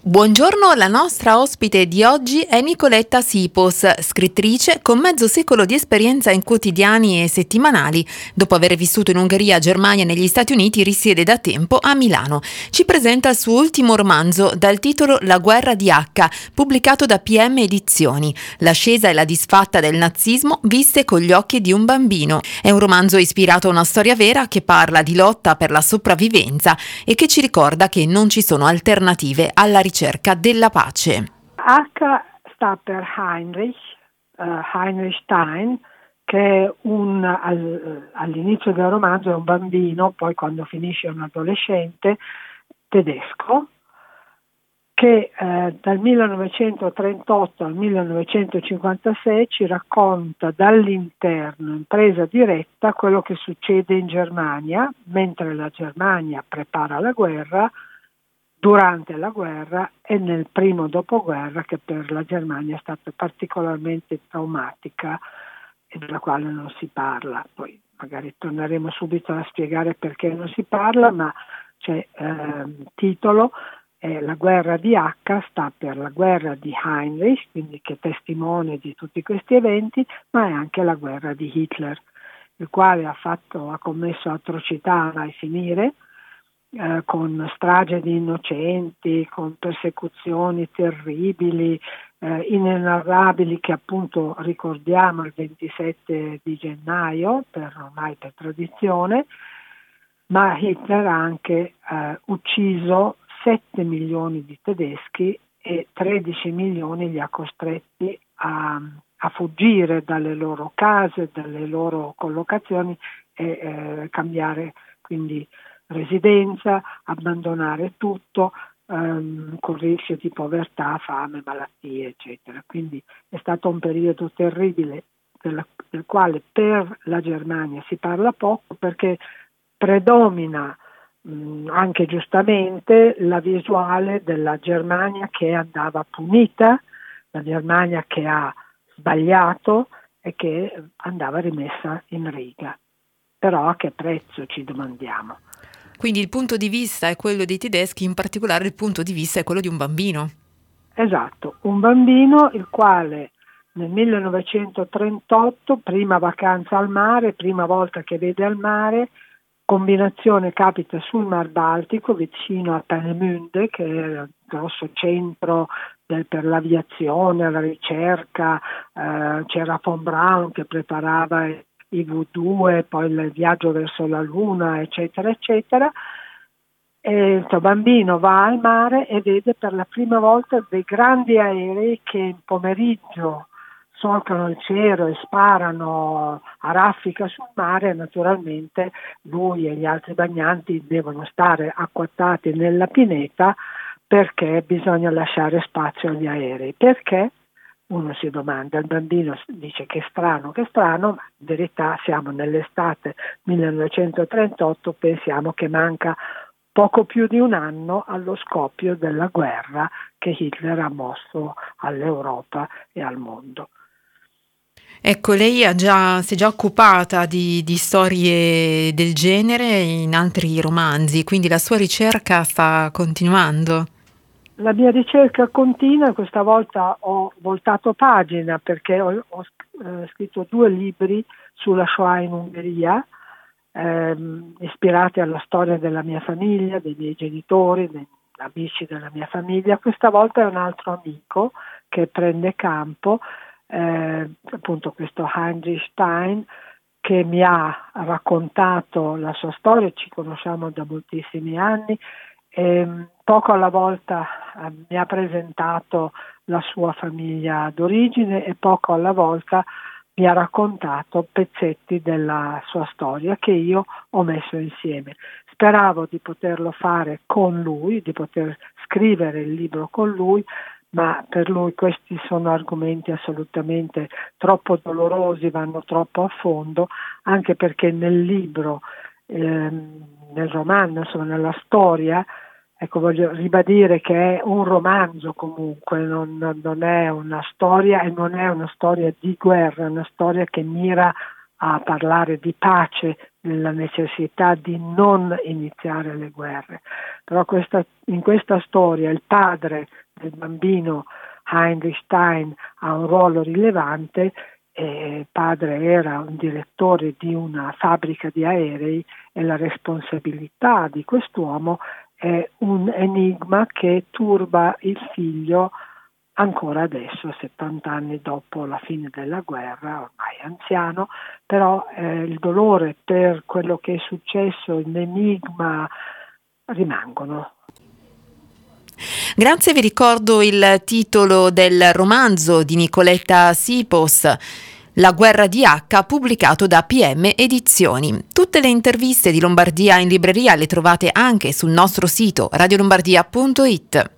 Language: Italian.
Buongiorno, la nostra ospite di oggi è Nicoletta Sipos, scrittrice con mezzo secolo di esperienza in quotidiani e settimanali. Dopo aver vissuto in Ungheria, Germania e negli Stati Uniti, risiede da tempo a Milano. Ci presenta il suo ultimo romanzo dal titolo La guerra di H, pubblicato da PM Edizioni. L'ascesa e la disfatta del nazismo viste con gli occhi di un bambino. È un romanzo ispirato a una storia vera che parla di lotta per la sopravvivenza e che ci ricorda che non ci sono alternative alla ricerca della pace. H sta per Heinrich Stein, che è all'inizio del romanzo è un bambino, poi quando finisce è un adolescente tedesco, che dal 1938 al 1956 ci racconta dall'interno, in presa diretta, quello che succede in Germania, mentre la Germania prepara la guerra, durante la guerra e nel primo dopoguerra, che per la Germania è stata particolarmente traumatica e della quale non si parla. Poi magari torneremo subito a spiegare perché non si parla, ma c'è titolo, la guerra di H sta per la guerra di Heinrich, quindi che è testimone di tutti questi eventi, ma è anche la guerra di Hitler, il quale ha commesso atrocità mai finire, con strage di innocenti, con persecuzioni terribili, inenarrabili, che appunto ricordiamo il 27 di gennaio, ormai per tradizione, ma Hitler ha anche ucciso 7 milioni di tedeschi e 13 milioni li ha costretti a fuggire dalle loro case, dalle loro collocazioni e cambiare quindi residenza, abbandonare tutto con rischio di povertà, fame, malattie, eccetera. Quindi è stato un periodo terribile del quale per la Germania si parla poco, perché predomina anche giustamente la visuale della Germania che andava punita, la Germania che ha sbagliato e che andava rimessa in riga. Però a che prezzo, ci domandiamo. Quindi il punto di vista è quello dei tedeschi, in particolare il punto di vista è quello di un bambino. Esatto, un bambino il quale nel 1938, prima vacanza al mare, prima volta che vede al mare, combinazione capita sul Mar Baltico, vicino a Peenemünde, che è il grosso centro per l'aviazione, la ricerca, c'era von Braun che preparava i V2, poi il viaggio verso la Luna, eccetera, eccetera. E questo bambino va al mare e vede per la prima volta dei grandi aerei che in pomeriggio solcano il cielo e sparano a raffica sul mare. Naturalmente lui e gli altri bagnanti devono stare acquattati nella pineta perché bisogna lasciare spazio agli aerei. Perché? Uno si domanda, il bambino dice che è strano, ma in verità siamo nell'estate 1938, pensiamo che manca poco più di un anno allo scoppio della guerra che Hitler ha mosso all'Europa e al mondo. Ecco, lei si è già occupata di storie del genere in altri romanzi, quindi la sua ricerca sta continuando. La mia ricerca continua, questa volta ho voltato pagina perché ho scritto 2 libri sulla Shoah in Ungheria, ispirati alla storia della mia famiglia, dei miei genitori, degli amici della mia famiglia. Questa volta è un altro amico che prende campo, appunto questo Heinrich Stein, che mi ha raccontato la sua storia. Ci conosciamo da moltissimi anni. Poco alla volta mi ha presentato la sua famiglia d'origine e poco alla volta mi ha raccontato pezzetti della sua storia che io ho messo insieme. Speravo di poterlo fare con lui, di poter scrivere il libro con lui, ma per lui questi sono argomenti assolutamente troppo dolorosi, vanno troppo a fondo, anche perché nel libro, nel romanzo, insomma nella storia, ecco, voglio ribadire che è un romanzo comunque, non è una storia e non è una storia di guerra, è una storia che mira a parlare di pace la necessità di non iniziare le guerre. Però in questa storia il padre del bambino Heinrich Stein ha un ruolo rilevante. Il padre era un direttore di una fabbrica di aerei e la responsabilità di quest'uomo è un enigma che turba il figlio ancora adesso, 70 anni dopo la fine della guerra, ormai anziano, però il dolore per quello che è successo, l'enigma rimangono. Grazie, vi ricordo il titolo del romanzo di Nicoletta Sipos, La guerra di H, pubblicato da PM Edizioni. Tutte le interviste di Lombardia in libreria le trovate anche sul nostro sito radiolombardia.it.